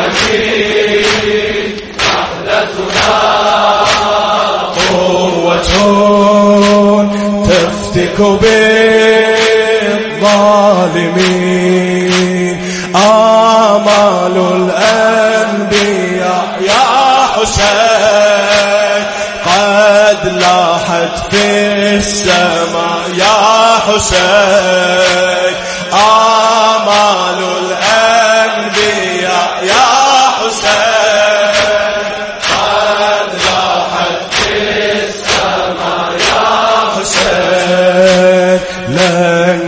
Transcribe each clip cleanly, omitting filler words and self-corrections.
الحكيم رحلتنا قوة تفتك بالظالمين آمال الأنبياء يا حسين قد لاحت في السماء يا حسين آمال الأنبياء يا حسين قد لاحت في السماء يا حسين لن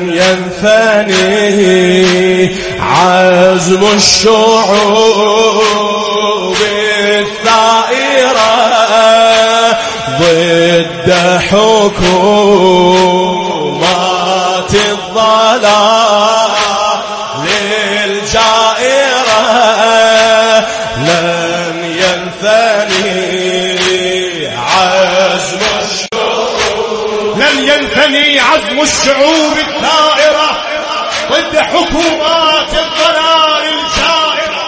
ينثني عزم الشعوب الثائرة ضد حكومات الضلال الجائرة لن ينثني عزم الشعوب لن ينثني عزم الشعوب الثائرة ضد حكومات الضلال الجائرة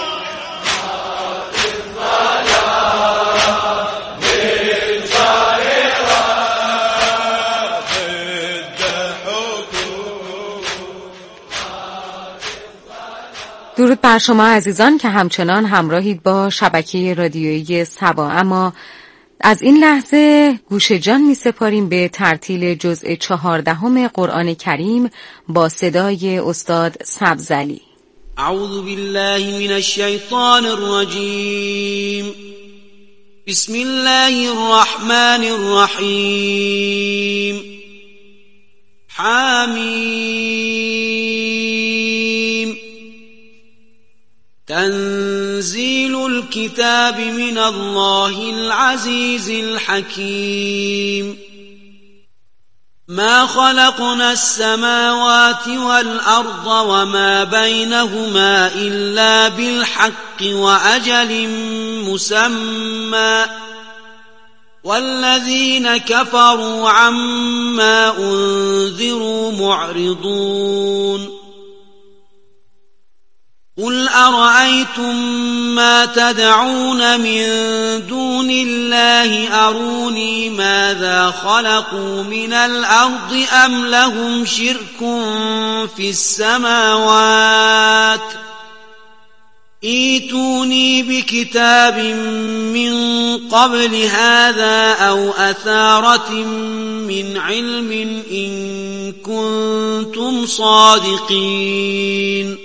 درود بر شما عزیزان که همچنان همراهید با شبکه رادیویی سبا. اما از این لحظه گوش جان می سپاریم به ترتیل جزء 14 قرآن کریم با صدای استاد سبزعلی. اعوذ بالله من الشیطان الرجیم. بسم الله الرحمن الرحیم. حمیم. تنزيل الكتاب من الله العزيز الحكيم. ما خلقنا السماوات والأرض وما بينهما إلا بالحق وأجل مسمى والذين كفروا عما أنذروا معرضون. قل أرأيتم ما تدعون من دون الله أروني ماذا خلقوا من الأرض أم لهم شرك في السماوات ائتوني بكتاب من قبل هذا أو أثارة من علم إن كنتم صادقين.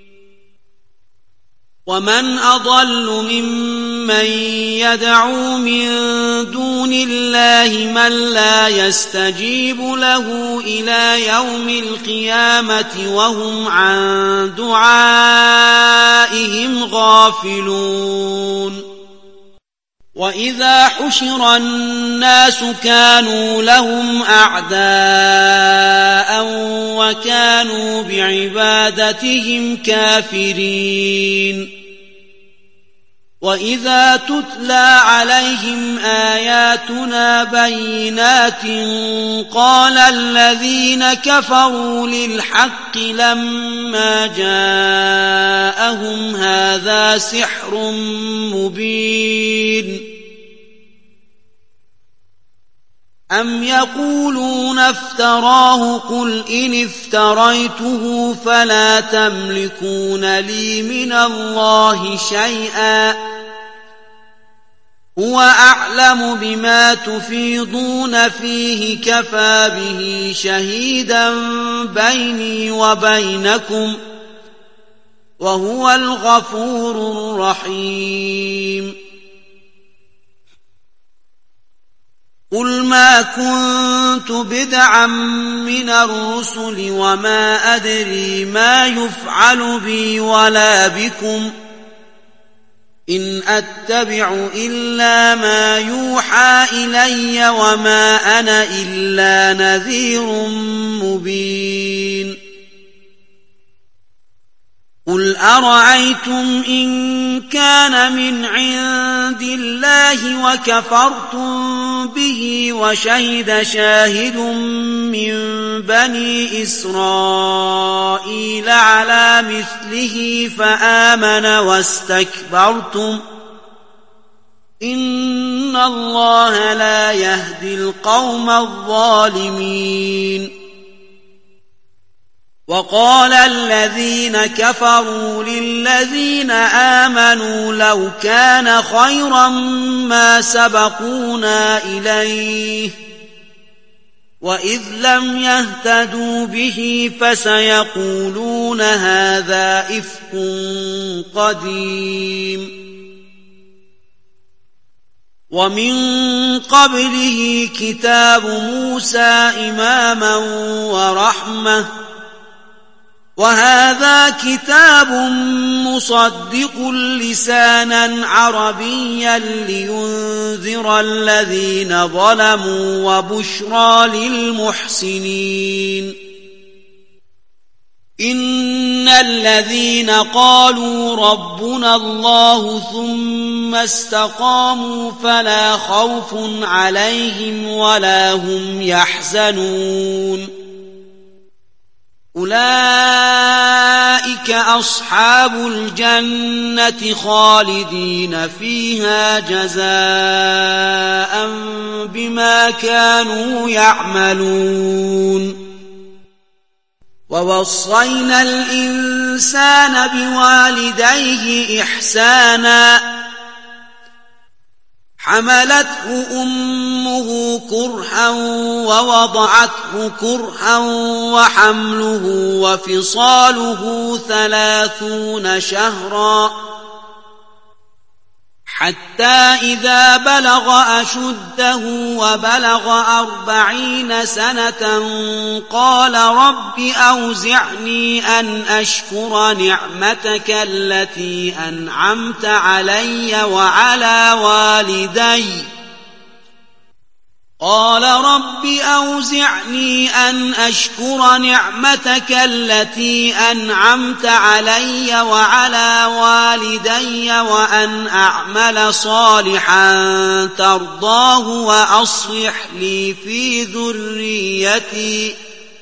ومن أضل ممن يدعو من دون الله من لا يستجيب له إلى يوم القيامة وهم عن دعائهم غافلون. وإذا حشر الناس كانوا لهم أعداء وكانوا بعبادتهم كافرين. وإذا تتلى عليهم آياتنا بينات قال الذين كفروا للحق لما جاءهم هذا سحر مبين. أم يقولون افتراه قل إن افتريته فلا تملكون لي من الله شيئا هو أعلم بما تفيضون فيه كفى به شهيدا بيني وبينكم وهو الغفور الرحيم. قل ما كنت بدعا من الرسل وما أدري ما يفعل بي ولا بكم إن أتبع إلا ما يوحى إلي وما أنا إلا نذير مبين. قل أرأيتم إن كان من عند الله وكفرتم به وشهد شاهد من بني إسرائيل على مثله فآمن واستكبرتم إن الله لا يهدي القوم الظالمين. وقال الذين كفروا للذين آمنوا لو كان خيرا ما سبقونا إليه وإذ لم يهتدوا به فسيقولون هذا إفك قديم. ومن قبله كتاب موسى إماما ورحمة وهذا كتاب مصدق لسانا عربيا لينذر الذين ظلموا وبشرى للمحسنين. إن الذين قالوا ربنا الله ثم استقاموا فلا خوف عليهم ولا هم يحزنون أولئك أصحاب الجنة خالدين فيها جزاء بما كانوا يعملون. ووصينا الإنسان بوالديه إحسانا حملته أمه كرها ووضعته كرها وحمله وفصاله 30 شهرا حتى إذا بلغ أشده وبلغ 40 سنة قال رب أوزعني أن أشكر نعمتك التي أنعمت علي وعلى والدي قال رب أوزعني أن أشكر نعمتك التي أنعمت علي وعلى والدي وأن أعمل صالحا ترضاه وأصلح لي في ذريتي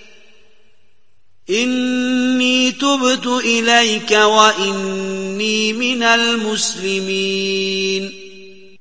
إني تبت إليك وإني من المسلمين.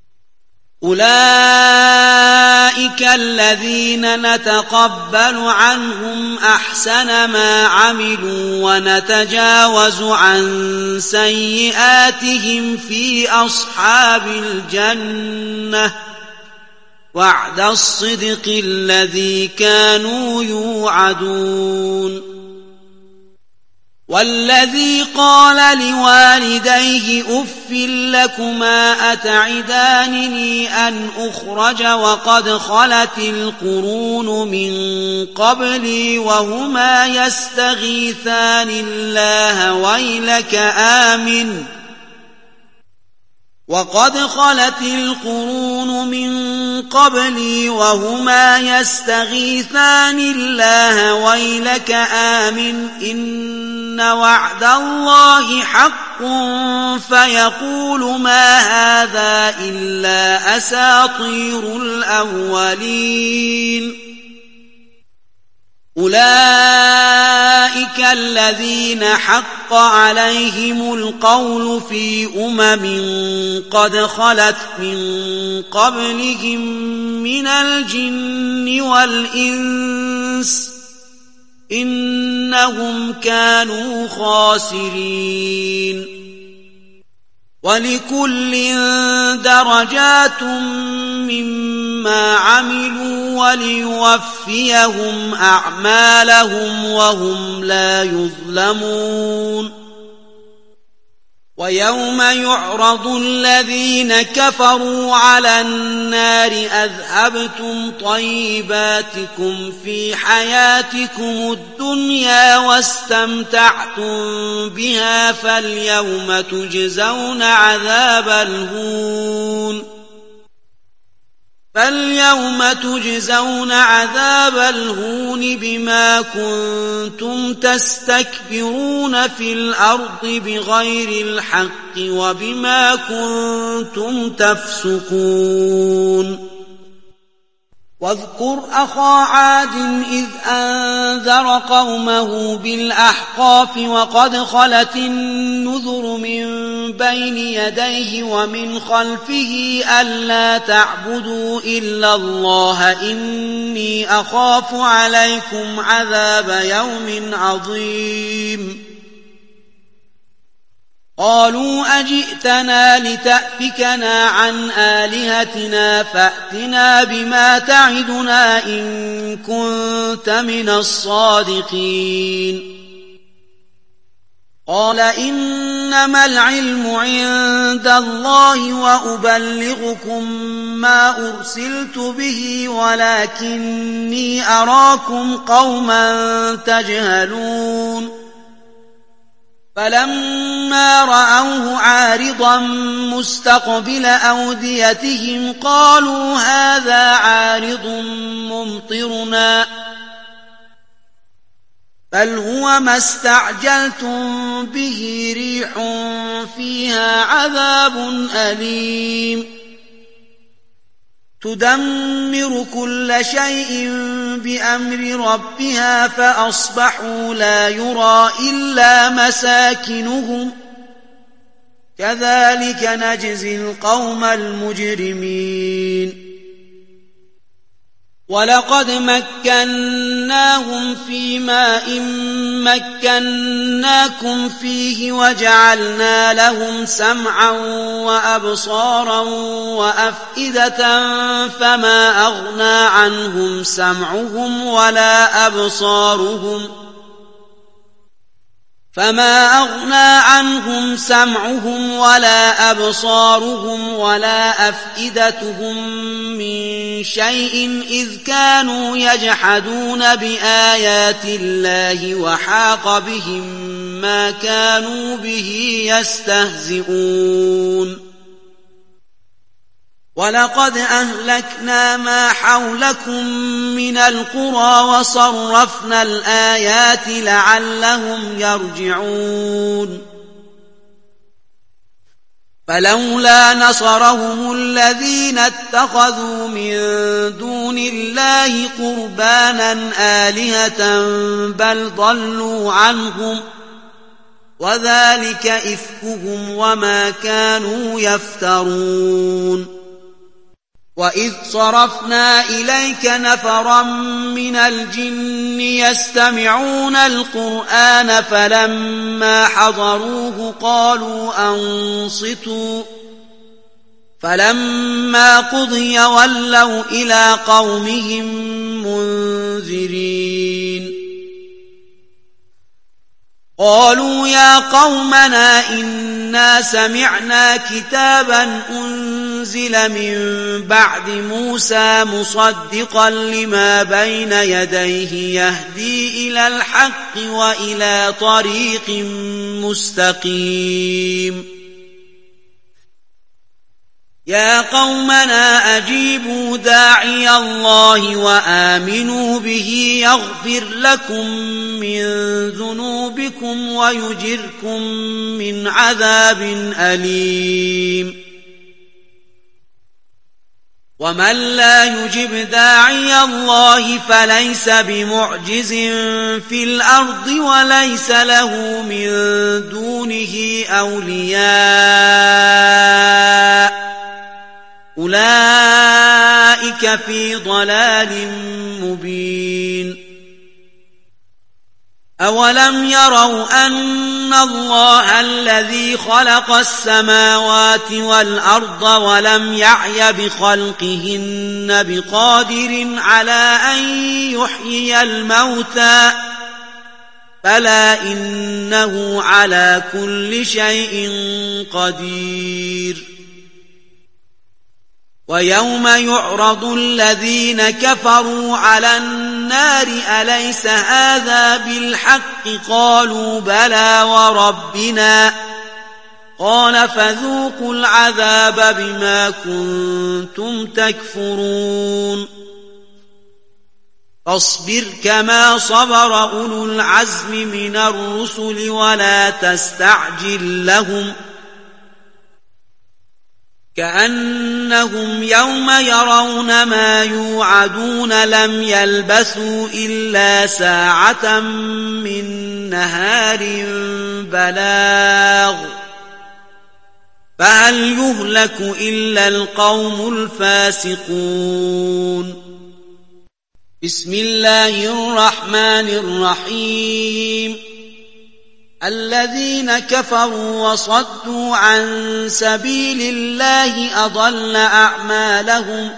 أولئك الذين نتقبل عنهم أحسن ما عملوا ونتجاوز عن سيئاتهم في أصحاب الجنة وعد الصدق الذي كانوا يوعدون. والذي قال لوالديه أف لكما أتعدانني أن أخرج وقد خلت القرون من قبلي وهما يستغيثان الله ويلك آمن وقد خلت القرون من قبلي وهما يستغيثان الله ويلك آمن إن وعد الله حق فيقول ما هذا إلا أساطير الأولين. أولئك الذين حق عليهم القول في قد خلت من قبلهم من الجن والإنس إنهم كانوا خاسرين. ولكل درجات مما عملوا وليوفيهم أعمالهم وهم لا يظلمون. ويوم يعرض الذين كفروا على النار أذهبتم طيباتكم في حياتكم الدنيا واستمتعتم بها فاليوم تجزون عذاب الهون فاليوم تجزون عذاب الهون بما كنتم تستكبرون في الأرض بغير الحق وبما كنتم تفسقون واذكر أخا عاد إذ أنذر قومه بالأحقاف وقد خلت النذر من بين يديه ومن خلفه ألا تعبدوا إلا الله إني أخاف عليكم عذاب يوم عظيم قالوا أجئتنا لتأفكنا عن آلهتنا فأتنا بما تعدنا إن كنت من الصادقين قال إنما العلم عند الله وأبلغكم ما أرسلت به ولكني أراكم قوما تجهلون فلما رأوه عارضا مستقبل أوديتهم قالوا هذا عارض ممطرنا بل هو ما استعجلتم به ريح فيها عذاب أليم تدمر كل شيء بأمر ربها فأصبحوا لا يرى إلا مساكنهم كذلك نجزي القوم المجرمين ولقد مكناهم في ماء مكناكم فيه وجعلنا لهم سمعا وأبصارا وأفئدة فما أغنى عنهم سمعهم ولا أبصارهم ولا أفئدتهم من شيء إذ كانوا يجحدون بآيات الله وحاق بهم ما كانوا به يستهزئون ولقد أهلكنا ما حولكم من القرى وصرفنا الآيات لعلهم يرجعون فلولا نصرهم الذين اتخذوا من دون الله قربانا آلهة بل ضلوا عنهم وذلك إفكهم وما كانوا يفترون وإذ صرفنا إليك نفرا من الجن يستمعون القرآن فلما حضروه قالوا أنصتوا فلما قضي ولوا إلى قومهم منذرين قالوا يا قومنا إنا سمعنا كتابا أنزل من بعد موسى مصدقا لما بين يديه يهدي إلى الحق وإلى طريق مستقيم يا قومنا أجيبوا داعي الله وآمنوا به يغفر لكم من ذنوبكم ويجركم من عذاب أليم ومن لا يجب داعي الله فليس بمعجز في الأرض وليس له من دونه أولياء أولئك في ضلال مبين أولم يروا أن الله الذي خلق السماوات والأرض ولم يعي بخلقهن بقادر على أن يحيي الموتى بلى إنه على كل شيء قدير ويوم يعرض الذين كفروا على النار أليس هذا بالحق قالوا بلى وربنا قال فذوقوا العذاب بما كنتم تكفرون فاصبر كما صبر أولو العزم من الرسل ولا تستعجل لهم كأنهم يوم يرون ما يوعدون لم يلبثوا إلا ساعة من نهار بلاغ فهل يهلك إلا القوم الفاسقون بسم الله الرحمن الرحيم الذين كفروا وصدوا عن سبيل الله أضل أعمالهم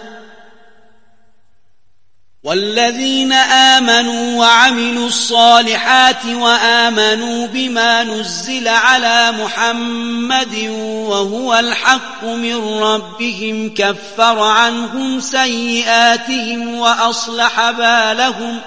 والذين آمنوا وعملوا الصالحات وآمنوا بما نزل على محمد وهو الحق من ربهم كفر عنهم سيئاتهم وأصلح بالهم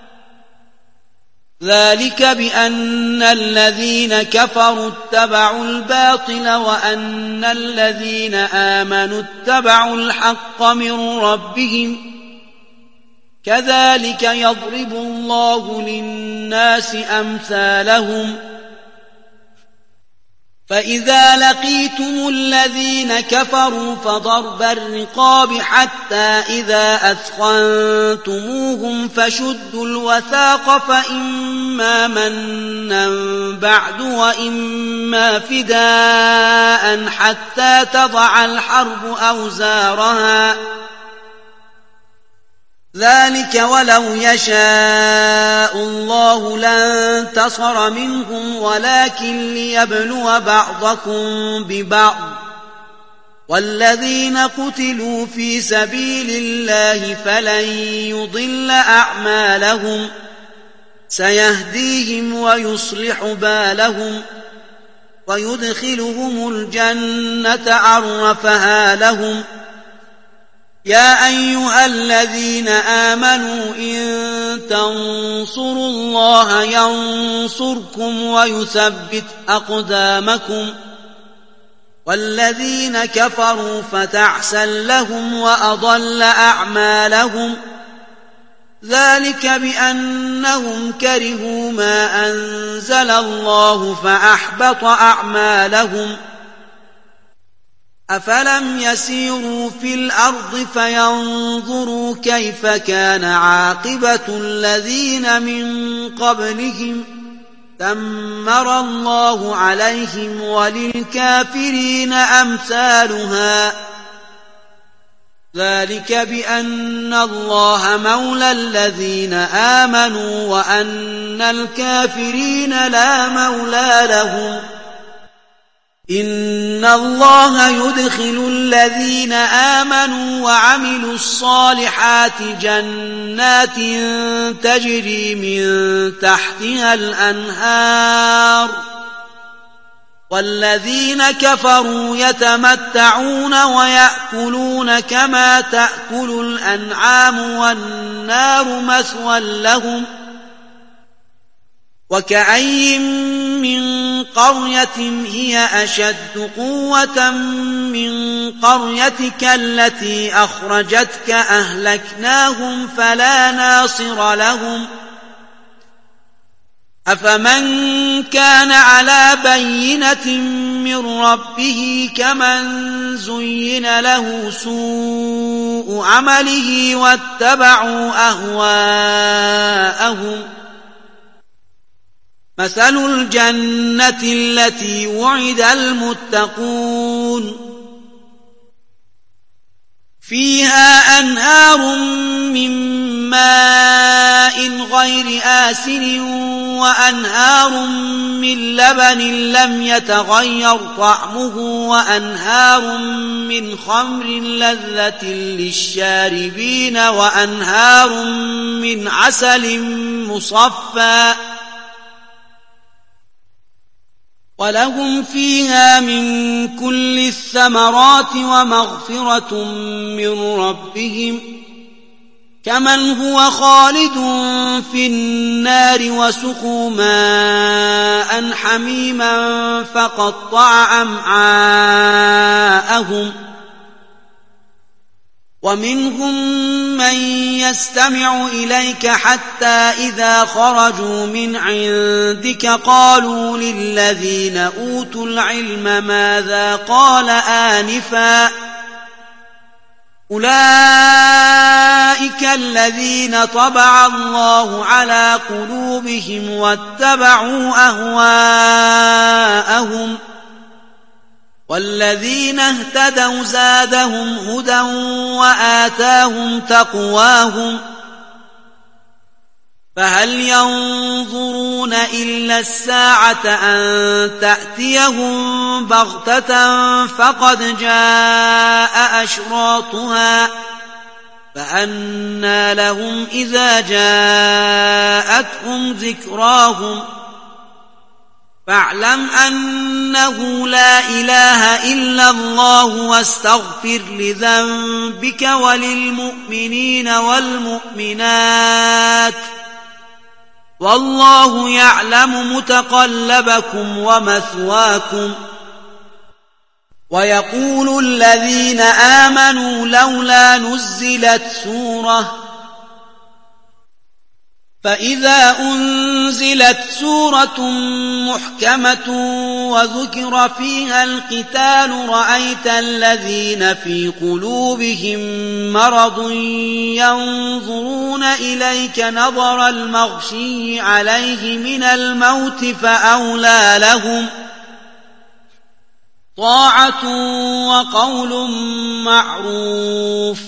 ذلك بأن الذين كفروا اتبعوا الباطل وأن الذين آمنوا اتبعوا الحق من ربهم كذلك يضرب الله للناس أمثالهم فإذا لقيتم الذين كفروا فضرب الرقاب حتى إذا أثخنتموهم فشدوا الوثاق فإما منا بعد وإما فداء حتى تضع الحرب أوزارها ذلك ولو يشاء الله لانتصر منهم ولكن ليبلو بعضكم ببعض والذين قتلوا في سبيل الله فلن يضل أعمالهم سيهديهم ويصلح بالهم ويدخلهم الجنة عرفها لهم يا أيها الذين آمنوا إن تنصروا الله ينصركم ويثبت أقدامكم والذين كفروا فتعسا لهم وأضل أعمالهم ذلك بأنهم كرهوا ما أنزل الله فأحبط أعمالهم أفلم يسيروا في الأرض فينظروا كيف كان عاقبة الذين من قبلهم دمر الله عليهم وللكافرين أمثالها ذلك بأن الله مولى الذين آمنوا وأن الكافرين لا مولى لهم إن الله يدخل الذين آمنوا وعملوا الصالحات جنات تجري من تحتها الأنهار والذين كفروا يتمتعون ويأكلون كما تأكل الأنعام والنار مثوى لهم وكأي من قرية هي أشد قوة من قريتك التي أخرجتك أهلكناهم فلا ناصر لهم أفمن كان على بينة من ربه كمن زين له سوء عمله واتبعوا أهواءهم مثل الجنة التي وعد المتقون فيها أنهار من ماء غير آسن وأنهار من لبن لم يتغير طعمه وأنهار من خمر لذة للشاربين وأنهار من عسل مصفى ولهم فيها من كل الثمرات ومغفرة من ربهم كمن هو خالد في النار وسقوا ماء حميما فقطع أمعاءهم ومنهم من يستمع إليك حتى إذا خرجوا من عندك قالوا للذين أوتوا العلم ماذا قال آنفا أولئك الذين طبع الله على قلوبهم واتبعوا أهواءهم والذين اهتدوا زادهم هدى وآتاهم تقواهم فهل ينظرون إلا الساعة أن تأتيهم بغتة فقد جاء أشراطها فأنى لهم إذا جاءتهم ذكراهم فاعلم أنه لا إله إلا الله واستغفر لذنبك وللمؤمنين والمؤمنات والله يعلم متقلبكم ومثواكم ويقول الذين آمنوا لولا نزلت سورة فإذا أنزلت سورة محكمة وذكر فيها القتال رأيت الذين في قلوبهم مرض ينظرون إليك نظر المغشي عليه من الموت فأولى لهم طاعة وقول معروف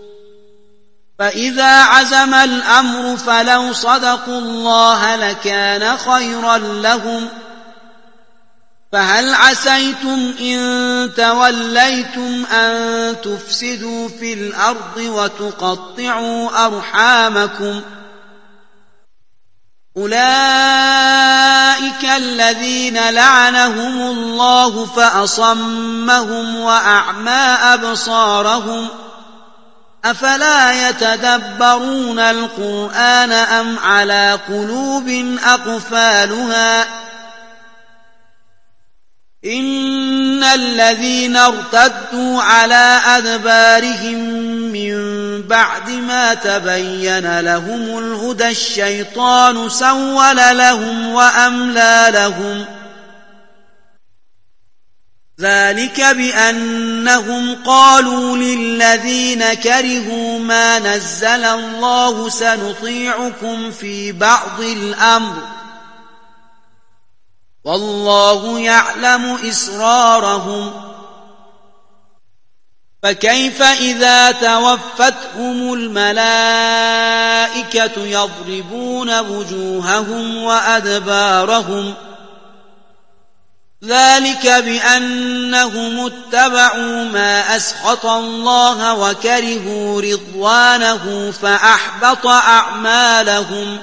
فإذا عزم الأمر فلو صدقوا الله لكان خيرا لهم فهل عسيتم إن توليتم أن تفسدوا في الأرض وتقطعوا أرحامكم أولئك الذين لعنهم الله فأصمهم وأعمى أبصارهم أفلا يتدبرون القرآن أم على قلوب أقفالها إن الذين ارتدوا على أدبارهم من بعد ما تبين لهم الهدى الشيطان سول لهم وأملى لهم ذلك بأنهم قالوا للذين كرهوا ما نزل الله سنطيعكم في بعض الأمر والله يعلم إسرارهم فكيف إذا توفتهم الملائكة يضربون وجوههم وأدبارهم ذلك بأنهم اتبعوا ما أسخط الله وكرهوا رضوانه فأحبط أعمالهم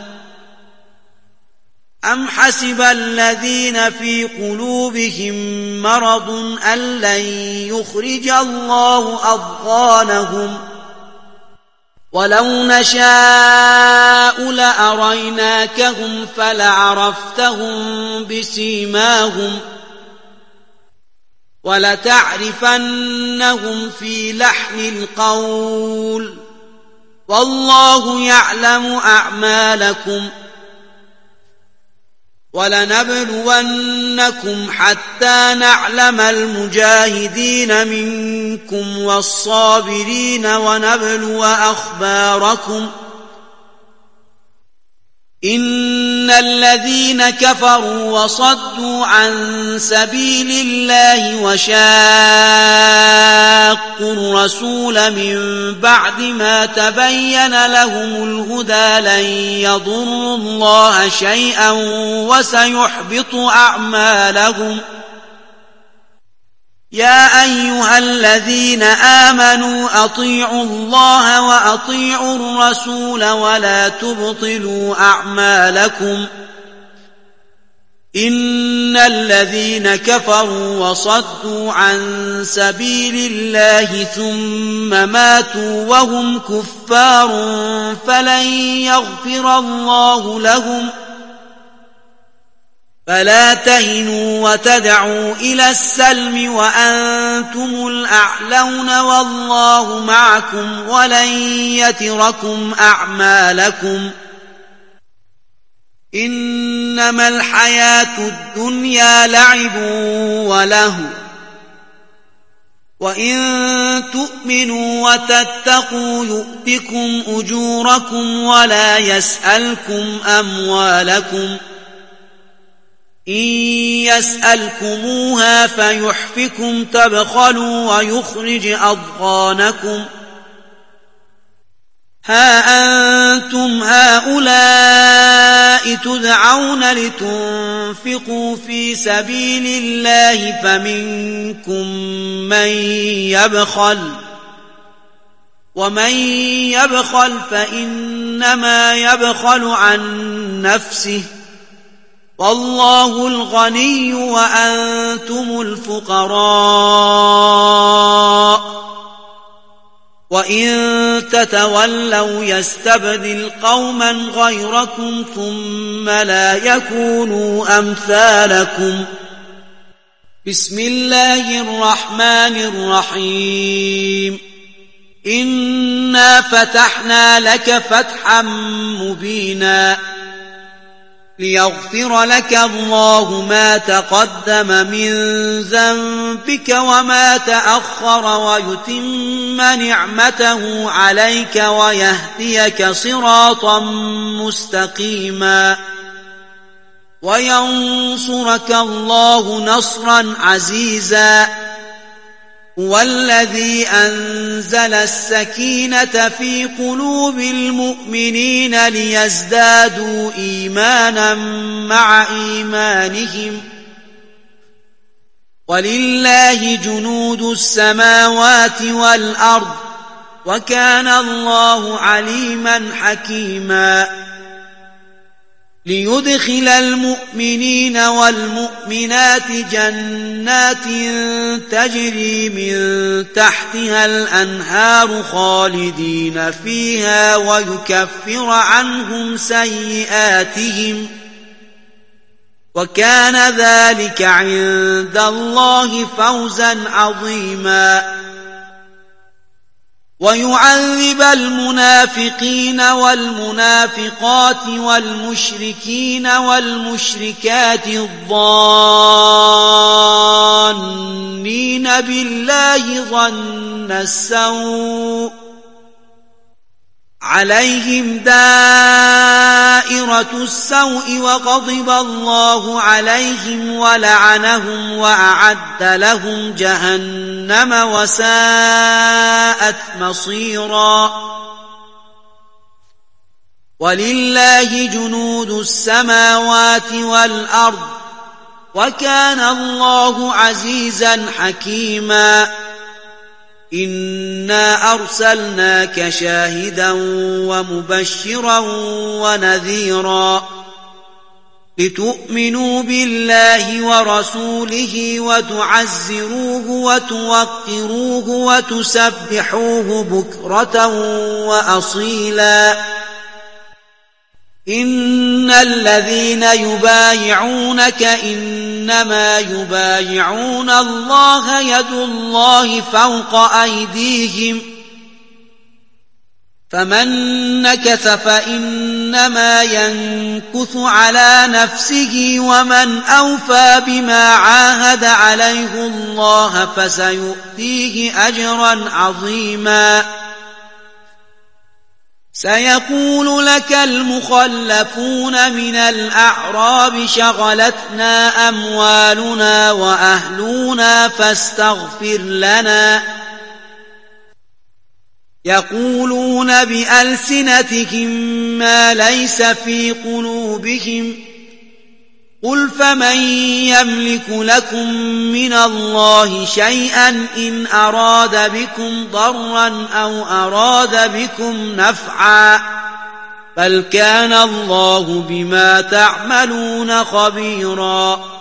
أم حسب الذين في قلوبهم مرض أن لن يخرج الله أضغانهم ولو نشاء لأريناكهم فلعرفتهم بسيماهم ولتعرفنهم في لحن القول والله يعلم أعمالكم ولنبلونكم حتى نعلم المجاهدين منكم والصابرين ونبلو أخباركم إن الذين كفروا وصدوا عن سبيل الله وشاقوا الرسول من بعد ما تبين لهم الهدى لن يضروا الله شيئا وسيحبط أعمالهم يا أيها الذين آمنوا أطيعوا الله وأطيعوا الرسول ولا تبطلوا أعمالكم إن الذين كفروا وصدوا عن سبيل الله ثم ماتوا وهم كفار فلن يغفر الله لهم فلا تهنوا وتدعوا إلى السلم وأنتم الأعلون والله معكم ولن يتركم أعمالكم إنما الحياة الدنيا لعب وله وإن تؤمنوا وتتقوا يؤتكم أجوركم ولا يسألكم أموالكم إن يسألكموها فيحفكم تبخلوا ويخرج أضغانكم ها أنتم هؤلاء تدعون لتنفقوا في سبيل الله فمنكم من يبخل ومن يبخل فإنما يبخل عن نفسه والله الغني وأنتم الفقراء وإن تتولوا يستبدل قوما غيركم ثم لا يكونوا أمثالكم بسم الله الرحمن الرحيم إنا فتحنا لك فتحا مبينا ليغفر لك الله ما تقدم من ذنبك وما تأخر ويتم نعمته عليك ويهديك صراطا مستقيما وينصرك الله نصرا عزيزا هو الذي أنزل السكينة في قلوب المؤمنين ليزدادوا إيمانا مع إيمانهم ولله جنود السماوات والأرض وكان الله عليما حكيما ليدخل المؤمنين والمؤمنات جنات تجري من تحتها الأنهار خالدين فيها ويكفر عنهم سيئاتهم وكان ذلك عند الله فوزا عظيما ويعذب المنافقين والمنافقات والمشركين والمشركات الظانين بالله ظن السوء عليهم دائرة السوء وغضب الله عليهم ولعنهم وأعد لهم جهنم وساءت مصيرا ولله جنود السماوات والأرض وكان الله عزيزا حكيما إنا أرسلناك شاهدا ومبشرا ونذيرا لتؤمنوا بالله ورسوله وتعزروه وتوقروه وتسبحوه بكرة وأصيلا إن الذين يبايعونك إنما يبايعون الله يد الله فوق أيديهم فمن نكث فإنما ينكث على نفسه ومن أوفى بما عاهد عليه الله فسيؤتيه أجرا عظيما سيقول لك المخلفون من الأعراب شغلتنا أموالنا وأهلنا فاستغفر لنا يقولون بألسنتهم ما ليس في قلوبهم قل فمن يملك لكم من الله شيئا إن أراد بكم ضرا أو أراد بكم نفعا بل كان الله بما تعملون خبيرا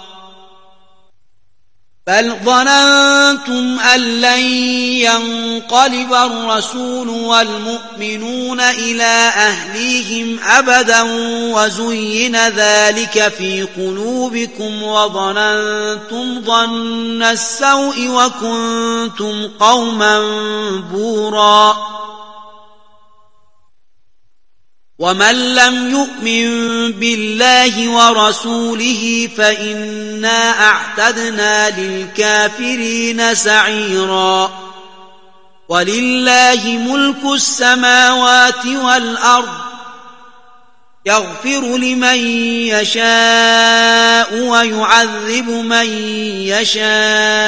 بل ظننتم أن لن ينقلب الرسول والمؤمنون إلى أهليهم أبدا وزين ذلك في قلوبكم وظننتم ظن السوء وكنتم قوما بورا ومن لم يؤمن بالله ورسوله فإنا أعتدنا للكافرين سعيرا ولله ملك السماوات والأرض يغفر لمن يشاء ويعذب من يشاء